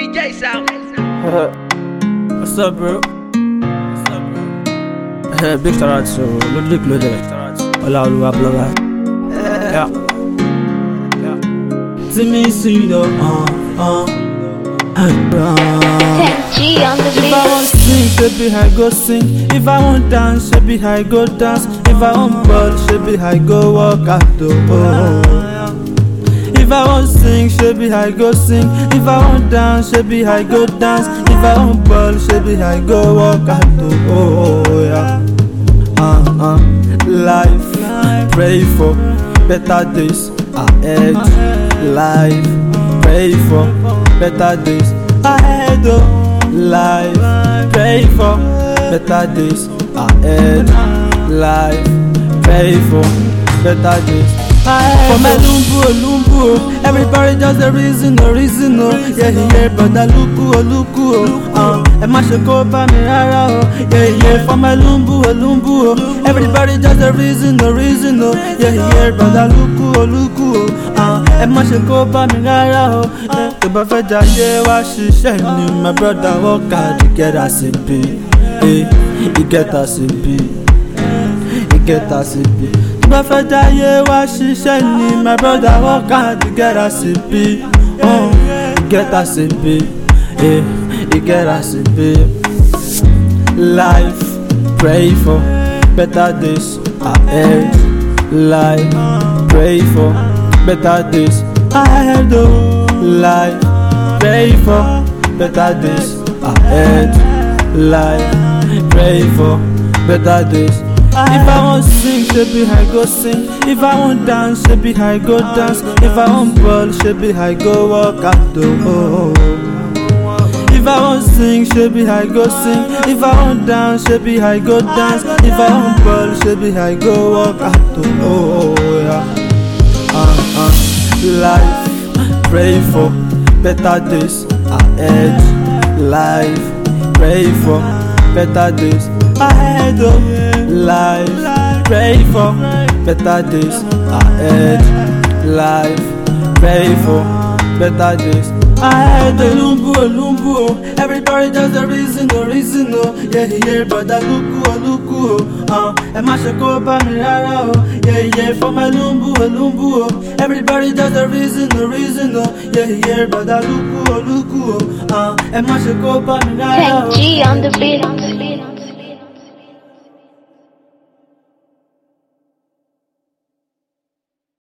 DJ Sound. What's up, bro? Big shout out to Ludwig Lode. Olaoluwa blogger. Yeah. Timmy Sido. G on the If beat. I want sing, shebi I go sing. If I want dance, shebi I go dance. If I want ball, shebi I go walk out If I want sing, shebi I go sing. If I want dance, shebi I go dance. If I want ball, shebi I go walk out Life, pray for better days ahead. Life, pray for better days ahead. Life, pray for better days ahead. Life, pray for better days ahead. For my lumbu, everybody just a reason, yeah, brother luku, ẹ má ṣe kó bá mi rárá yeah, for my lumbu, everybody just a reason, yeah, brother luku, ẹ má ṣe kó bá mi rárá tó bá fẹ́ jayé wá ṣiṣẹ́ ni my brother work hard, he get as it be, he get as it be, he get as it be. Tó bá fẹ́ jayé wá ṣiṣẹ́ ni my brother work hard, he get as it be, he get as it be, he get as it be. Life, pray for better days ahead. Life, pray for better days ahead. Life, pray for better days ahead. Life, pray for better days. If I want sing, shebi I go sing. If I want dance, shebi I go dance. If I want ball, shebi I go walk out If I want sing, shebi I go sing. If I want dance, shebi I go dance. If I want ball, shebi I go walk out Life, pray for better days ahead. Life, pray for better days ahead. Life, pray for better days ahead. Life, pray for better days ahead. Lumbu, everybody just a reason, yeah, brother luku, ẹ má ṣe kó bá mi rárá yeah, for my lumbu, everybody just a reason, yeah, brother luku, ẹ má ṣe kó bá mi rárá G on the beat.